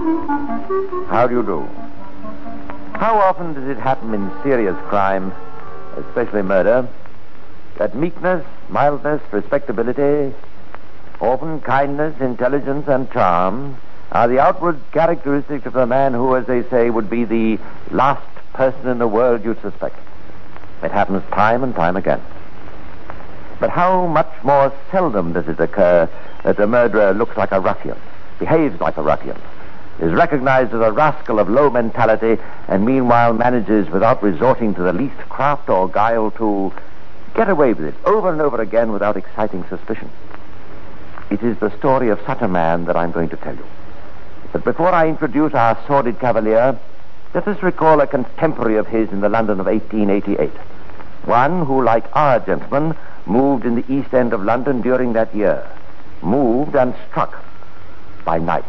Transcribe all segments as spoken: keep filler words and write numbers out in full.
How do you do? How often does it happen in serious crime, especially murder, that meekness, mildness, respectability, often kindness, intelligence, and charm are the outward characteristics of a man who, as they say, would be the last person in the world you'd suspect? It happens time and time again. But how much more seldom does it occur that the murderer looks like a ruffian, behaves like a ruffian, is recognized as a rascal of low mentality, and meanwhile manages, without resorting to the least craft or guile, to get away with it over and over again without exciting suspicion. It is the story of such a man that I'm going to tell you. But before I introduce our sordid cavalier, let us recall a contemporary of his in the London of eighteen eighty-eight. One who, like our gentleman, moved in the East End of London during that year. Moved and struck by night.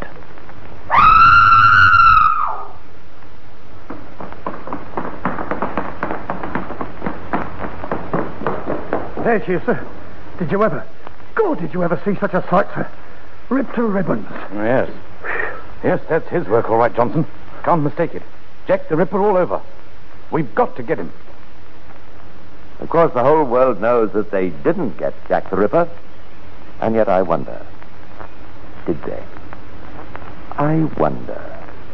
There she is, sir. Did you ever... God, did you ever see such a sight, sir? Ripped to ribbons. Yes. Yes, that's his work, all right, Johnson. Can't mistake it. Jack the Ripper all over. We've got to get him. Of course, the whole world knows that they didn't get Jack the Ripper. And yet I wonder, did they? I wonder.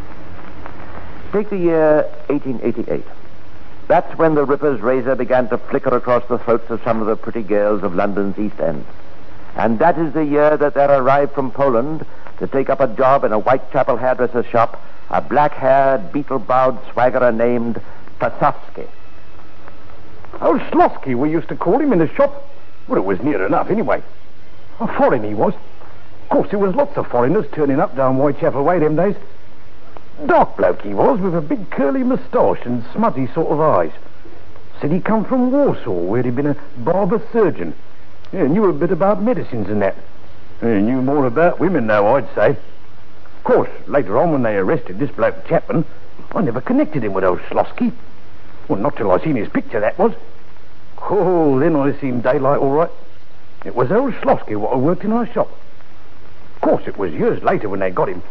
Take the year eighteen eighty-eight. That's when the Ripper's razor began to flicker across the throats of some of the pretty girls of London's East End. And that is the year that there arrived from Poland to take up a job in a Whitechapel hairdresser's shop a black-haired, beetle-browed swaggerer named Pasowski. Oh, Slosky, we used to call him in the shop. Well, it was near enough, anyway. A foreign he was. Of course, there was lots of foreigners turning up down Whitechapel way them days. Dark bloke he was, with a big curly moustache and smutty sort of eyes. Said he come from Warsaw, where he'd been a barber surgeon. Yeah, knew a bit about medicines and that. Yeah, knew more about women, though, I'd say. Of course, later on, when they arrested this bloke Chapman, I never connected him with old Slosky. Well, not till I seen his picture, that was. Oh, then I seen daylight all right. It was old Slosky what worked in our shop. Of course, it was years later when they got him.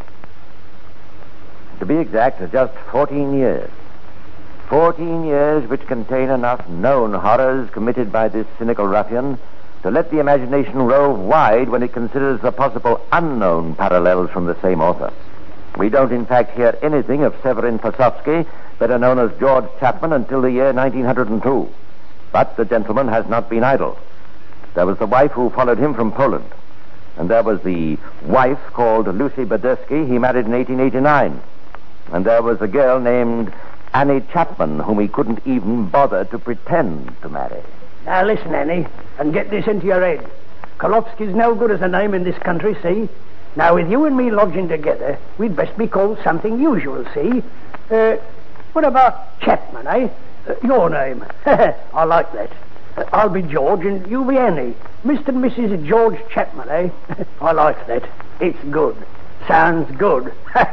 To be exact, just fourteen years. Fourteen years which contain enough known horrors committed by this cynical ruffian to let the imagination rove wide when it considers the possible unknown parallels from the same author. We don't, in fact, hear anything of Severin Pasowski, better known as George Chapman, until the year nineteen oh two. But the gentleman has not been idle. There was the wife who followed him from Poland. And there was the wife called Lucy Badersky he married in eighteen eighty-nine. And there was a girl named Annie Chapman whom he couldn't even bother to pretend to marry. Now listen, Annie, and get this into your head. Kolofsky's no good as a name in this country, see? Now, with you and me lodging together, we'd best be called something usual, see? Uh, what about Chapman, eh? Uh, your name. I like that. Uh, I'll be George and you be Annie. Mister and Missus George Chapman, eh? I like that. It's good. Sounds good.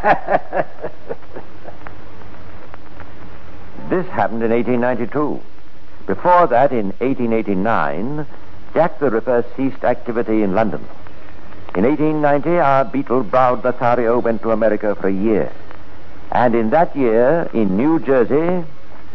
This happened in eighteen ninety-two. Before that, in eighteen eighty-nine, Jack the Ripper ceased activity in London. In eighteen ninety, our beetle-browed Lothario went to America for a year. And in that year, in New Jersey,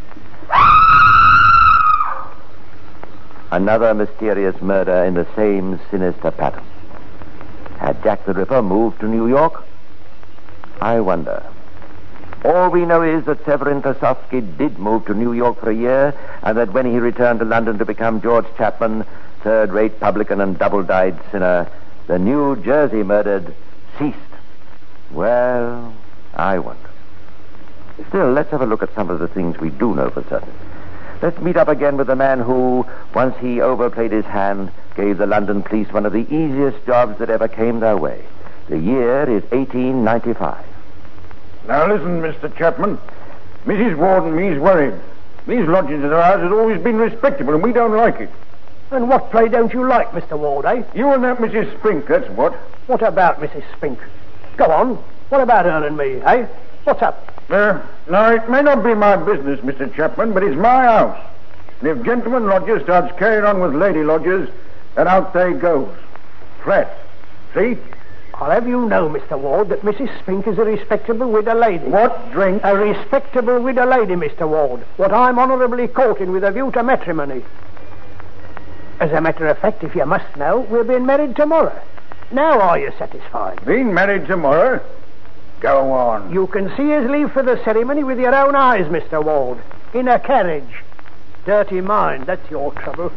another mysterious murder in the same sinister pattern. Had Jack the Ripper moved to New York? I wonder. All we know is that Severin Pasowski did move to New York for a year, and that when he returned to London to become George Chapman, third-rate publican and double-dyed sinner, the New Jersey murdered ceased. Well, I wonder. Still, let's have a look at some of the things we do know for certain. Let's meet up again with the man who, once he overplayed his hand, gave the London police one of the easiest jobs that ever came their way. The year is eighteen ninety-five. Now listen, Mister Chapman. Missus Ward and me's worried. These lodgings of ours has always been respectable, and we don't like it. And what play don't you like, Mister Ward, eh? You and that Missus Spink, that's what. What about Missus Spink? Go on. What about her and me, eh? What's up? Uh, now, it may not be my business, Mister Chapman, but it's my house. And if gentleman lodger starts carrying on with lady lodgers, then out they goes. Flat. See? I'll have you know, Mister Ward, that Missus Spink is a respectable widow lady. What drink? A respectable widow lady, Mister Ward. What I'm honourably courting with a view to matrimony. As a matter of fact, if you must know, we're being married tomorrow. Now are you satisfied? Being married tomorrow? Go on. You can see us leave for the ceremony with your own eyes, Mister Ward. In a carriage. Dirty mind, that's your trouble.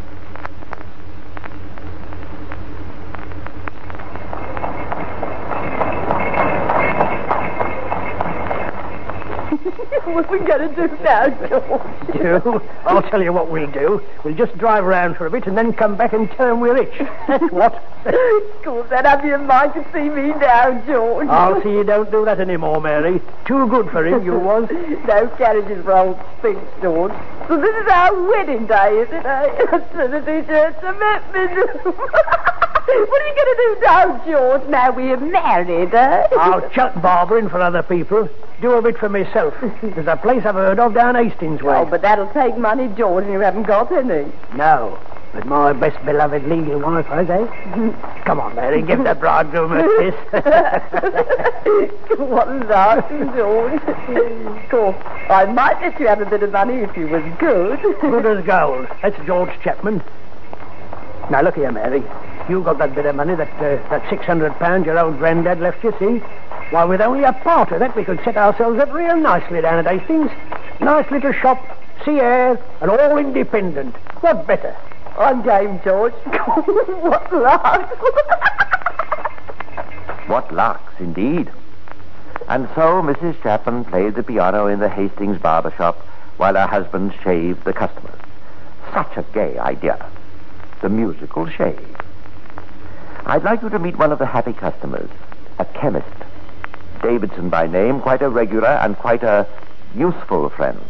What are we going to do now, George? Do? I'll tell you what we'll do. We'll just drive round for a bit and then come back and tell them we're rich. That's what. Of course, that have your mind to see me now, George. I'll see you don't do that anymore, Mary. Too good for him, you was. No carriages for old Spink, George. So this is our wedding day, is it, eh? Trinity Church commitment. What are you going to do now, George, now we're married, eh? I'll chuck Barbara in for other people. Do a bit for myself. There's a place I've heard of down Hastings way. Oh, but that'll take money, George, and you haven't got any. No, but my best beloved legal wife has, eh? Come on, Mary, give the bridegroom a kiss. What laughing, George. Of course, I might let you have a bit of money if you was good. Good as gold. That's George Chapman. Now, look here, Mary. You got that bit of money, that uh, that six hundred pounds your old granddad left you, see? Why, with only a part of that, we could set ourselves up real nicely down at Hastings. Nice little shop, sea air, and all independent. What better? I'm game, George. What larks. What larks, indeed. And so Missus Chapman played the piano in the Hastings barber shop while her husband shaved the customers. Such a gay idea. The musical shave. I'd like you to meet one of the happy customers, a chemist. Davidson by name, quite a regular and quite a useful friend.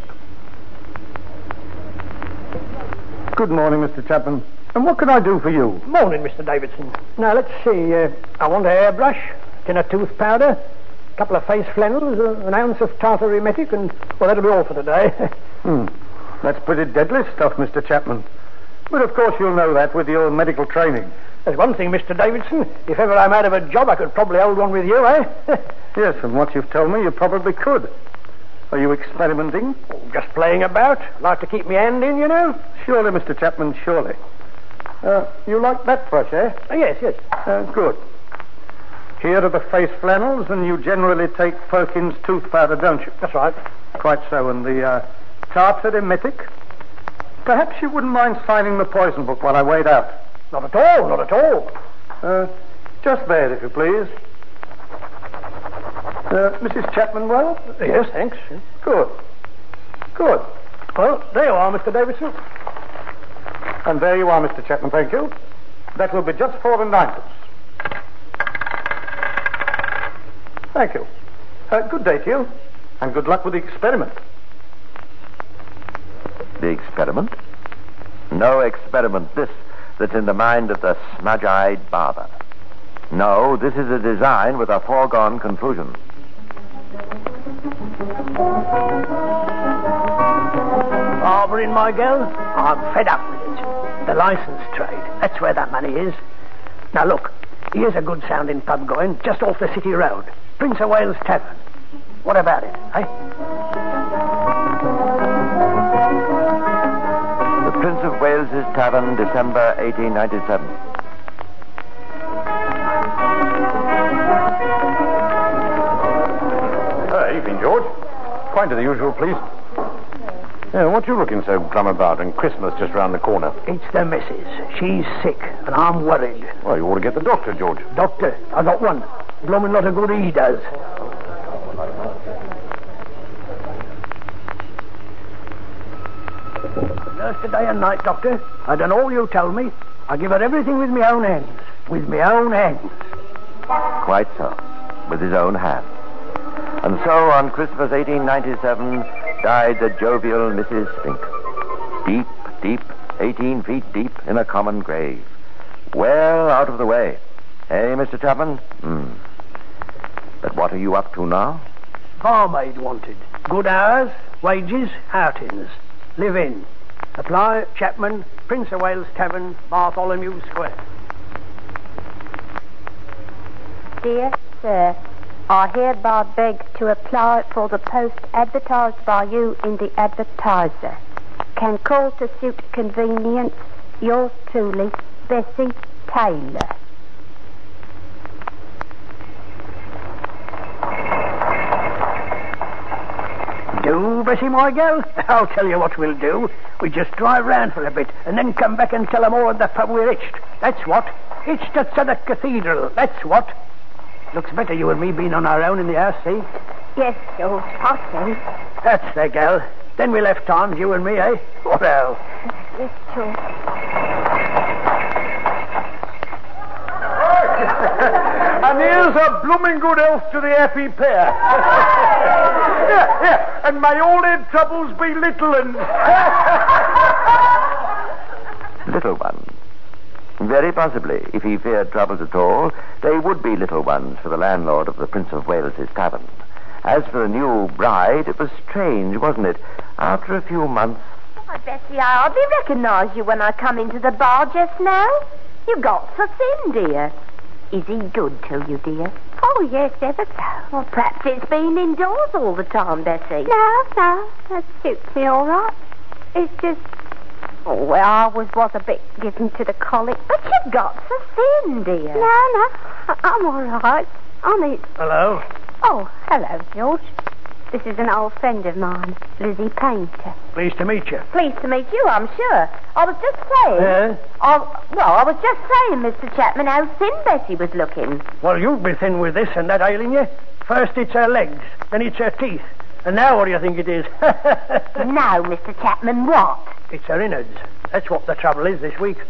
Good morning, Mister Chapman. And what can I do for you? Morning, Mister Davidson. Now, let's see. Uh, I want a hairbrush, tin of tooth powder, a couple of face flannels, uh, an ounce of tartar emetic, and, well, that'll be all for today. Hmm. That's pretty deadly stuff, Mister Chapman. But, of course, you'll know that with your medical training. There's one thing, Mister Davidson. If ever I'm out of a job, I could probably hold one with you, eh? Yes, from what you've told me, you probably could. Are you experimenting? Oh, just playing about. Like to keep my hand in, you know. Surely, Mister Chapman, surely. Uh, you like that brush, eh? Oh, yes, yes. Uh, good. Here are the face flannels, and you generally take Perkins tooth powder, don't you? That's right. Quite so. And the uh, tartar emetic? Perhaps you wouldn't mind signing the poison book while I wait out. Not at all, not at all. Uh, just there, if you please. Uh, Missus Chapman, well? Yes, thanks. Good. Good. Well, there you are, Mister Davidson. And there you are, Mister Chapman, thank you. That will be just four and ninepence. Thank you. Uh, good day to you, and good luck with the experiment. The experiment? No experiment, this, that's in the mind of the smudge-eyed barber. No, this is a design with a foregone conclusion. Barbering, my girl, I'm fed up with it. The license trade, that's where that money is. Now look, here's a good sounding pub going, just off the city road. Prince of Wales Tavern. What about it, eh? The Prince of Wales's Tavern, December eighteen ninety-seven. Uh, evening, George. Quite to the usual, please. Yeah, what you looking so glum about, and Christmas just round the corner? It's the missus. She's sick, and I'm worried. Well, you ought to get the doctor, George. Doctor, I got one. Blooming lot of good he does. Nurse today and night, Doctor. I done all you told me. I give her everything with my own hands. With my own hands. Quite so. With his own hand. And so, on Christmas eighteen ninety-seven, died the jovial Missus Spink. Deep, deep, eighteen feet deep in a common grave. Well out of the way. Hey, Mister Chapman? Hmm. But what are you up to now? Barmaid wanted. Good hours, wages, outings. Live in. Apply Chapman, Prince of Wales Tavern, Bartholomew Square. Dear Sir, I hereby beg to apply for the post advertised by you in the Advertiser. Can call to suit convenience. Yours truly, Bessie Taylor. Do, Bessie, my girl? I'll tell you what we'll do. We just drive round for a bit and then come back and tell them all at the pub we're hitched. That's what. Hitched at Southwark Cathedral. That's what. Looks better you and me being on our own in the house, see? Yes, George, I see. That's the girl. Then we'll have times, you and me, eh? What else? Yes, George. And here's a blooming good health to the happy pair. Yeah, yeah. And may all their troubles be little and... Little ones. Very possibly, if he feared troubles at all, they would be little ones for the landlord of the Prince of Wales's tavern. As for a new bride, it was strange, wasn't it? After a few months... Why, Bessie, I hardly recognised you when I come into the bar just now. You got so thin, dear. Is he good to you, dear? Oh, yes, ever so. Well, perhaps it's been indoors all the time, Bessie. No, no, that suits me all right. It's just... Oh, well, I was, was a bit given to the colic, but you got so thin, dear. No, no, I'm all right. Only... Hello? Oh, hello, George. This is an old friend of mine, Lizzie Painter. Pleased to meet you. Pleased to meet you, I'm sure. I was just saying... Yeah? I, well, I was just saying, Mister Chapman, how thin Bessie was looking. Well, you'll be thin with this and that ailing you. First it's her legs, then it's her teeth. And now what do you think it is? No, Mister Chapman, what? It's her innards. That's what the trouble is this week.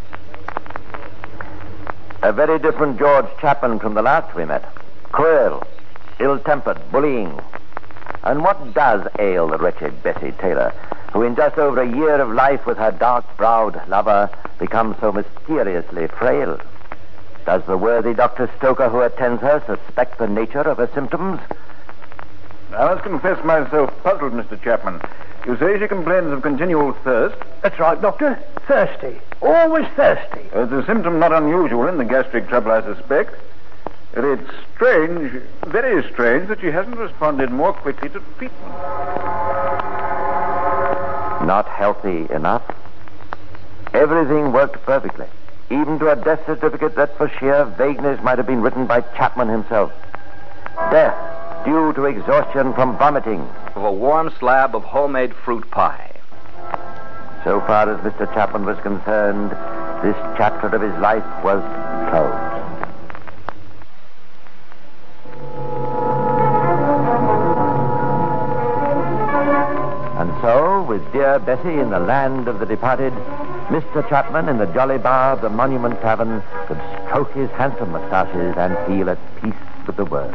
A very different George Chapman from the last we met. Cruel, ill-tempered, bullying. And what does ail the wretched Bessie Taylor, who in just over a year of life with her dark-browed lover becomes so mysteriously frail? Does the worthy Doctor Stoker who attends her suspect the nature of her symptoms? I must confess myself puzzled, Mister Chapman. You say she complains of continual thirst. That's right, Doctor. Thirsty. Always thirsty. It's a symptom not unusual in the gastric trouble, I suspect. But it's strange, very strange, that she hasn't responded more quickly to treatment. Not healthy enough. Everything worked perfectly, even to a death certificate that for sheer vagueness might have been written by Chapman himself. Death due to exhaustion from vomiting. Of a warm slab of homemade fruit pie. So far as Mister Chapman was concerned, this chapter of his life was closed. And so, with dear Bessie in the land of the departed, Mister Chapman in the jolly bar of the Monument Tavern could stroke his handsome moustaches and feel at peace with the world.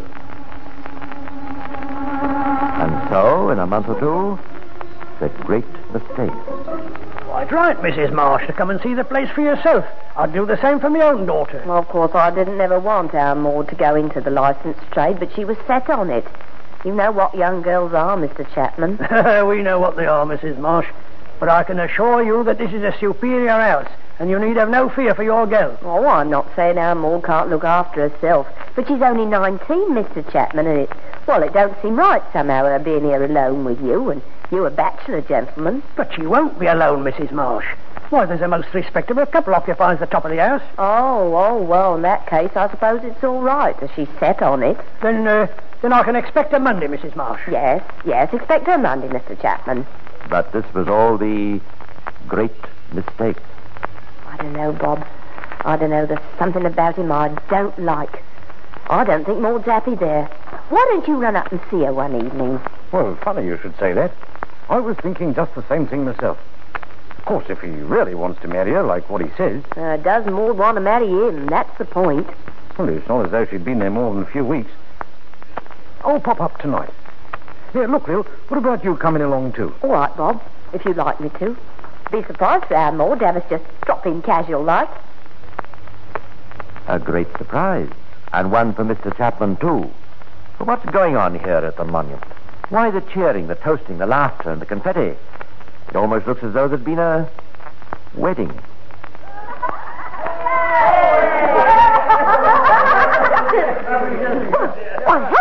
And so, in a month or two, the great mistake. Quite right, Missus Marsh, to come and see the place for yourself. I'd do the same for my own daughter. Well, of course, I didn't never want our Maud to go into the licensed trade, but she was set on it. You know what young girls are, Mister Chapman. We know what they are, Missus Marsh. But I can assure you that this is a superior house, and you need have no fear for your girl. Oh, I'm not saying our Maud can't look after herself, but she's only nineteen, Mister Chapman, and it, well, it don't seem right somehow her being here alone with you, and you a bachelor gentleman. But she won't be alone, Missus Marsh. Why, there's a most respectable couple occupies the top of the house. Oh, oh, well, in that case, I suppose it's all right, as she's set on it. Then, uh, then I can expect her Monday, Missus Marsh. Yes, yes, expect her Monday, Mister Chapman. But this was all the great mistake. I don't know, Bob. I don't know. There's something about him I don't like. I don't think Maud's happy there. Why don't you run up and see her one evening? Well, funny you should say that. I was thinking just the same thing myself. Of course, if he really wants to marry her, like what he says... Uh, does Maud want to marry him? That's the point. Well, it's not as though she'd been there more than a few weeks. I'll pop up tonight. Here, look, Lil, what about you coming along, too? All right, Bob, if you'd like me to. Be surprised for our Maud to have us just drop in casual like. A great surprise. And one for Mister Chapman, too. But what's going on here at the monument? Why the cheering, the toasting, the laughter, and the confetti? It almost looks as though there'd been a wedding.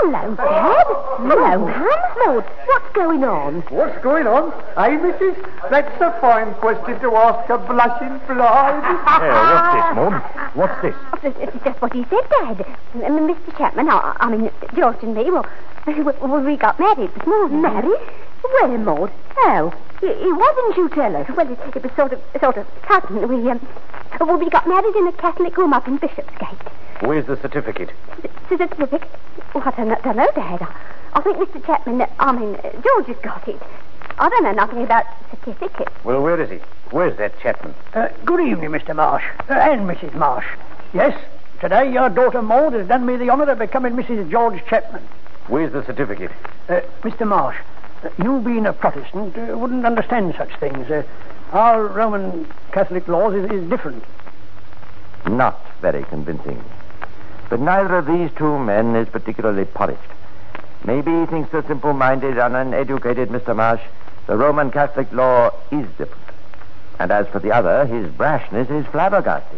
Hello, Dad. Hello, Mum. Maud, what's going on? What's going on? Hey, missus? That's a fine question to ask a blushing bride. Yeah, what's this, Maud? What's this? Oh, it's just what he said, Dad. M- Mister Chapman, I, I mean, George and me, well, well, we got married this morning. Married? Where, Maud? How? Why didn't you tell us? Well, it, it was sort of, sort of sudden. We, um, well, we got married in a Catholic room up in Bishopsgate. Where's the certificate? The certificate? Well, I don't know, don't know, Dad. I, I think Mister Chapman, I mean, uh, George has got it. I don't know nothing about certificates. Well, where is he? Where's that Chapman? Uh, good evening, Mister Marsh. Uh, and Missus Marsh. Yes, today your daughter Maud has done me the honour of becoming Missus George Chapman. Where's the certificate? Uh, Mister Marsh, uh, you being a Protestant uh, wouldn't understand such things. Uh, our Roman Catholic laws is, is different. Not very convincing. But neither of these two men is particularly polished. Maybe he thinks the simple-minded and uneducated Mister Marsh, the Roman Catholic law is different. And as for the other, his brashness is flabbergasting.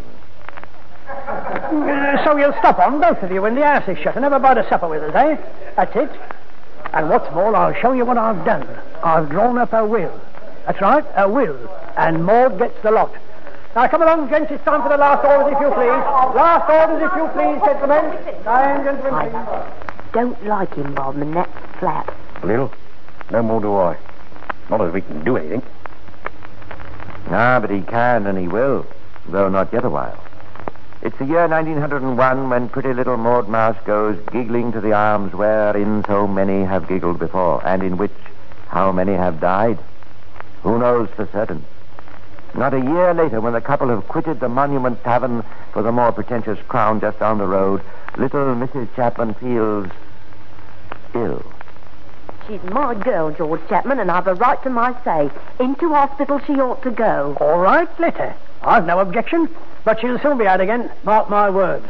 Uh, so you'll stop on, both of you, when the house is shut and have a bite of supper with us, eh? That's it. And what's more, I'll show you what I've done. I've drawn up a will. That's right, a will. And Maud gets the lot. Now, come along, gents. It's time for the last orders, if you please. Last orders, if you please, gentlemen. Time, gentlemen, please. I don't like him, Bob, and that's flat. Little? No more do I. Not as we can do anything. Ah, but he can and he will, though not yet a while. It's the year nineteen oh one when pretty little Maud Marsh goes giggling to the arms wherein so many have giggled before, and in which how many have died. Who knows for certain? Not a year later, when the couple have quitted the Monument Tavern for the more pretentious Crown just down the road, little Missus Chapman feels ill. She's my girl, George Chapman, and I've a right to my say. Into hospital she ought to go. All right, let her. I've no objection, but she'll soon be out again. Mark my words.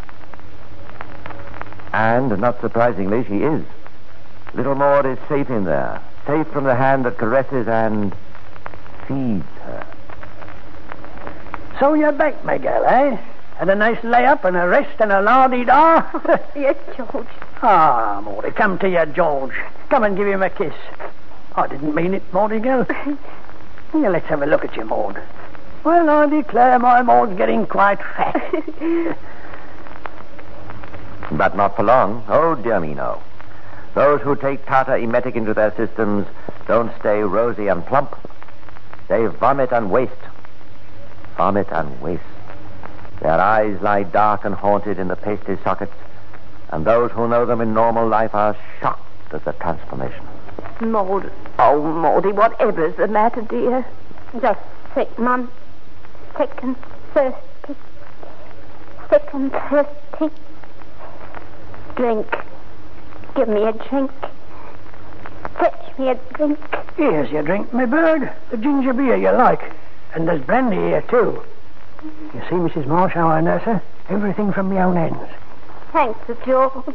And, not surprisingly, she is. Little Maud is safe in there, safe from the hand that caresses and feeds her. So you're back, my girl, eh? And a nice lay-up and a rest and a la-di-da? Yes, George. Ah, Maudie, come to you, George. Come and give him a kiss. I didn't mean it, Maudie girl. Here, let's have a look at you, Maud. Well, I declare my Maud's getting quite fat. But not for long. Oh, dear me, no. Those who take tartar emetic into their systems don't stay rosy and plump. They vomit and waste. Vomit and waste. Their eyes lie dark and haunted in the pasty sockets, and those who know them in normal life are shocked at the transformation. Maud, oh, Maudie, whatever's the matter, dear? Just sick, Mum. Sick and thirsty. Sick and thirsty. Drink. Give me a drink. Fetch me a drink. Here's your drink, my bird. The ginger beer you like. And there's brandy here, too. You see, Missus Marsh, how I nurse her? Everything from my own ends. Thanks, Sir George.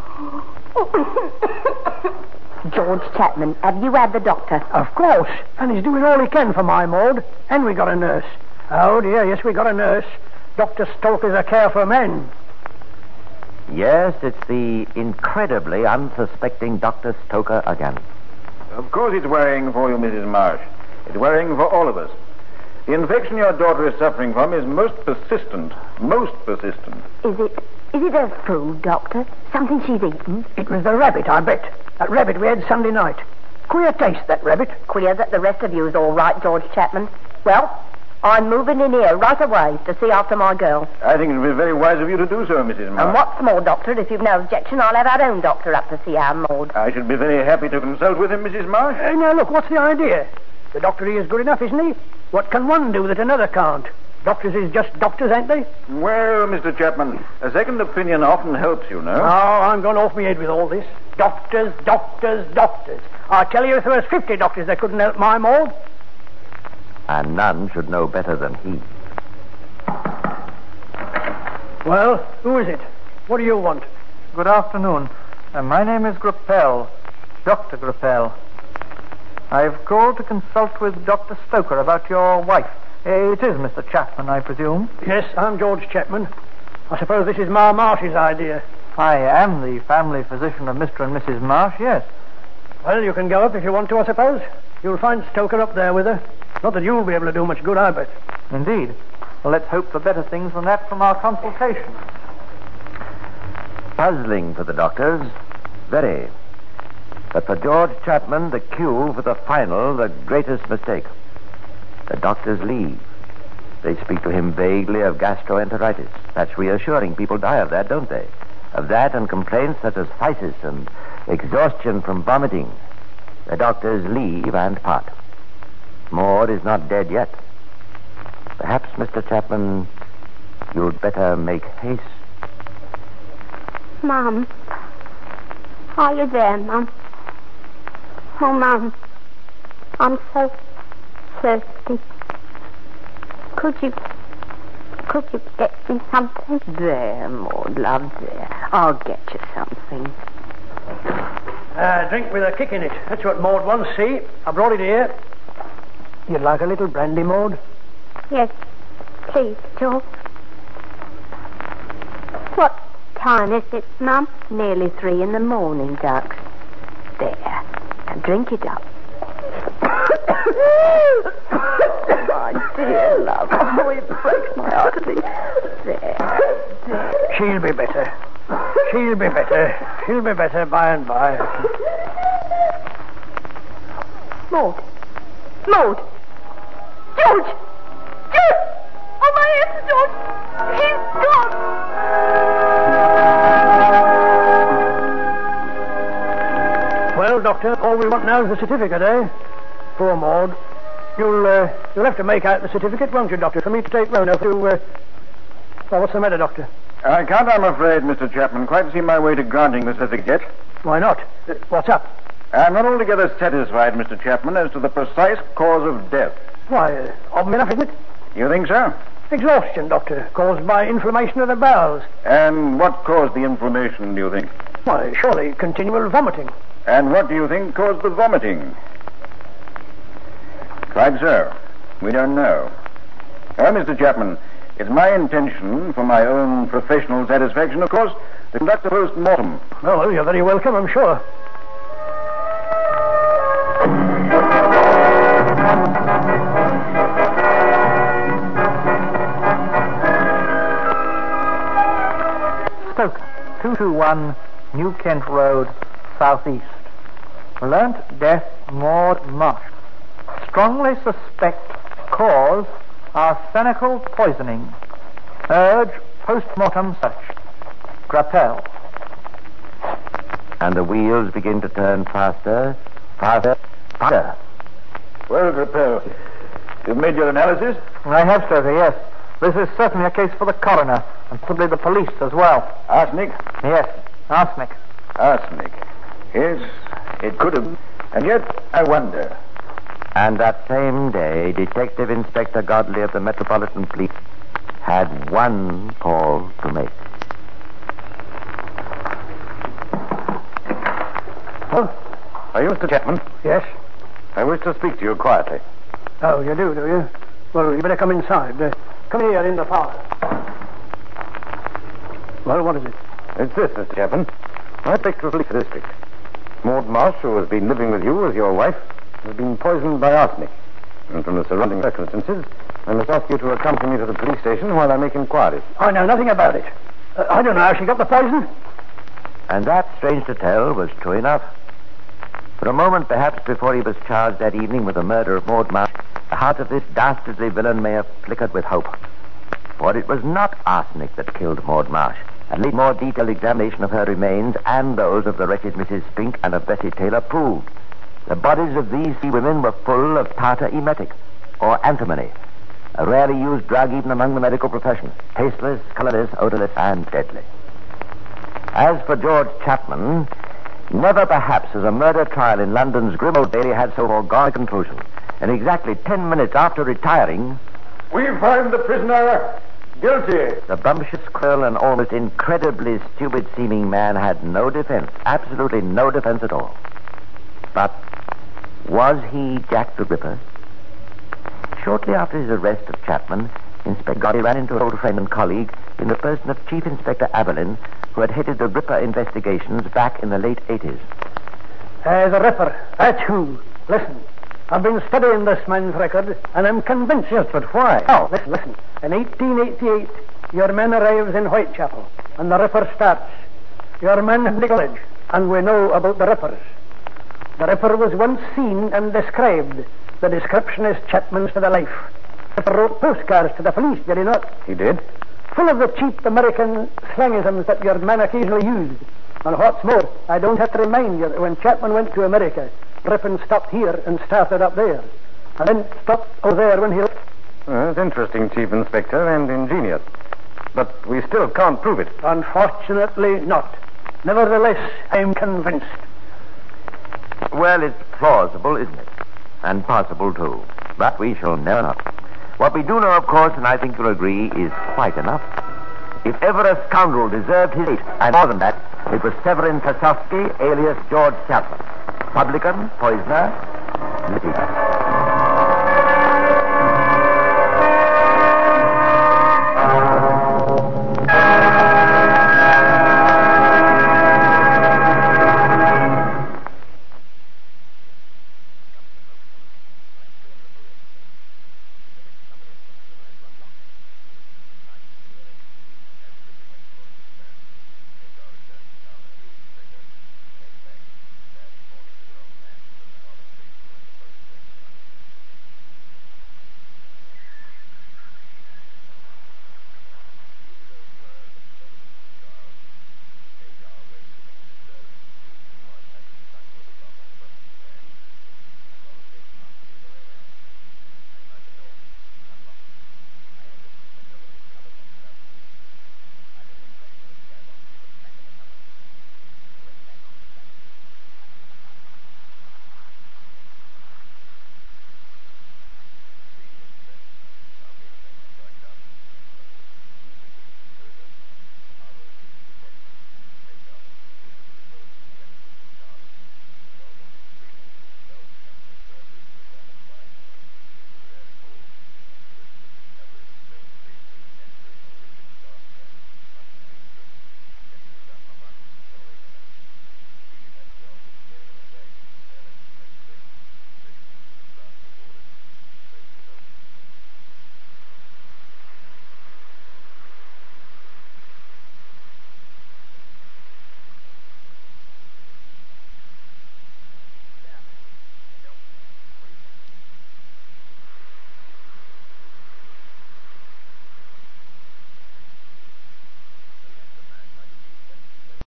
George Chapman, have you had the doctor? Of course. And he's doing all he can for my Maud. And we got a nurse. Oh, dear, yes, we got a nurse. Doctor Stoker's a care for men. Yes, it's the incredibly unsuspecting Doctor Stoker again. Of course it's worrying for you, Missus Marsh. It's worrying for all of us. The infection your daughter is suffering from is most persistent. Most persistent. Is it... Is it her food, Doctor? Something she's eaten? It was the rabbit, I bet. That rabbit we had Sunday night. Queer taste, that rabbit. Queer that the rest of you is all right, George Chapman. Well, I'm moving in here right away to see after my girl. I think it would be very wise of you to do so, Missus Marsh. And what's more, Doctor, if you've no objection, I'll have our own doctor up to see our Maud. I should be very happy to consult with him, Missus Marsh. Uh, now, look, what's the idea? The doctor he is good enough, isn't he? What can one do that another can't? Doctors is just doctors, ain't they? Well, Mister Chapman, a second opinion often helps, you know. Oh, I'm going off my head with all this. Doctors, doctors, doctors. I tell you, if there was fifty doctors that couldn't help my Maud. And none should know better than he. Well, who is it? What do you want? Good afternoon. Uh, my name is Grappel, Doctor Grappel. I've called to consult with Doctor Stoker about your wife. Uh, it is Mister Chapman, I presume. Yes, I'm George Chapman. I suppose this is Ma Marsh's idea. I am the family physician of Mister and Missus Marsh, yes. Well, you can go up if you want to, I suppose. You'll find Stoker up there with her. Not that you'll be able to do much good, I bet. Indeed. Well, let's hope for better things than that from our consultation. Puzzling for the doctors, very. But for George Chapman, the cue for the final, the greatest mistake. The doctors leave. They speak to him vaguely of gastroenteritis. That's reassuring. People die of that, don't they? Of that and complaints such as phthisis and exhaustion from vomiting. The doctors leave and part. Maud is not dead yet. Perhaps, Mister Chapman, you'd better make haste. Mum. Are you there, Mum? Oh, Mum. I'm so thirsty. Could you... Could you get me something? There, Maud, love, there. I'll get you something. Uh, drink with a kick in it. That's what Maud wants, see? I brought it here. You'd like a little brandy, Maud? Yes, please, George. What time is it, Mum? Nearly three in the morning, ducks. There. Now drink it up. My dear love. Oh, it breaks my heart to be... There. There. She'll be better. She'll be better. She'll be better by and by. Maud. Maud. George! George! Oh, my head, George! He's gone! Well, Doctor, all we want now is the certificate, eh? Poor Maud. You'll, uh, you'll have to make out the certificate, won't you, Doctor, for me to take Rona to, uh... Well, what's the matter, Doctor? I can't, I'm afraid, Mister Chapman, quite see my way to granting the certificate. Why not? Uh, what's up? I'm not altogether satisfied, Mister Chapman, as to the precise cause of death. Why, uh, obvious enough, isn't it? You think so? Exhaustion, Doctor, caused by inflammation of the bowels. And what caused the inflammation, do you think? Why, surely continual vomiting. And what do you think caused the vomiting? Quite so. We don't know. Well, Mister Chapman, it's my intention, for my own professional satisfaction, of course, to conduct a post-mortem. Oh, well, you're very welcome, I'm sure. Stoker, two two one New Kent Road, Southeast. Learnt death, Maud Marsh. Strongly suspect cause arsenical poisoning. Urge post-mortem search. Grappel. And the wheels begin to turn faster, faster, faster. Well, Grappel, you've made your analysis? I have, Stoker, yes. This is certainly a case for the coroner, and possibly the police as well. Arsenic? Yes, arsenic. Arsenic. Yes, it could have. And yet, I wonder. And that same day, Detective Inspector Godley of the Metropolitan Police had one call to make. Oh, are you Mister Chapman? Yes? I wish to speak to you quietly. Oh, you do, do you? Well, you better come inside. Uh, come here in the parlor. Well, what is it? It's this, Mister Chapman. I picked the police district. Maud Marsh, who has been living with you as your wife, has been poisoned by arsenic. And from the surrounding circumstances, I must ask you to accompany me to the police station while I make inquiries. I know nothing about it. Uh, I don't know how she got the poison. And that, strange to tell, was true enough. For a moment, perhaps before he was charged that evening with the murder of Maud Marsh, the heart of this dastardly villain may have flickered with hope. For it was not arsenic that killed Maud Marsh. At least more detailed examination of her remains and those of the wretched Missus Spink and of Bessie Taylor proved the bodies of these three women were full of tartar emetic, or antimony, a rarely used drug even among the medical profession, tasteless, colorless, odorless, and deadly. As for George Chapman, never perhaps has a murder trial in London's grim old daily had so foregone a conclusion. And exactly ten minutes after retiring, We find the prisoner guilty. the bumptious, cruel, and almost incredibly stupid-seeming man had no defense, absolutely no defense at all. But was he Jack the Ripper? Shortly after his arrest of Chapman, Inspector Godley ran into an old friend and colleague, in the person of Chief Inspector Aberlin, who had headed the Ripper investigations back in the late eighties. Uh, the Ripper, that's who. Listen, I've been studying this man's record, and I'm convinced. Yes, but why? Oh, listen, listen. In eighteen eighty-eight, your man arrives in Whitechapel, and the Ripper starts. Your man had the village, and we know about the Rippers. The Ripper was once seen and described. The description is Chapman's to the life. Ripper wrote postcards to the police, did he not? He did. Full of the cheap American slangisms that your man occasionally used. And what's more, I don't have to remind you that when Chapman went to America, Ripon stopped here and started up there. And then stopped over there when he left. Well, that's interesting, Chief Inspector, and ingenious. But we still can't prove it. Unfortunately not. Nevertheless, I'm convinced. Well, it's plausible, isn't it? And possible, too. But we shall never know. What we do know, of course, and I think you'll agree, is quite enough. If ever a scoundrel deserved his fate, and more than that, it was Severin Tasovsky, alias George Chapman. Publican, poisoner, litigator.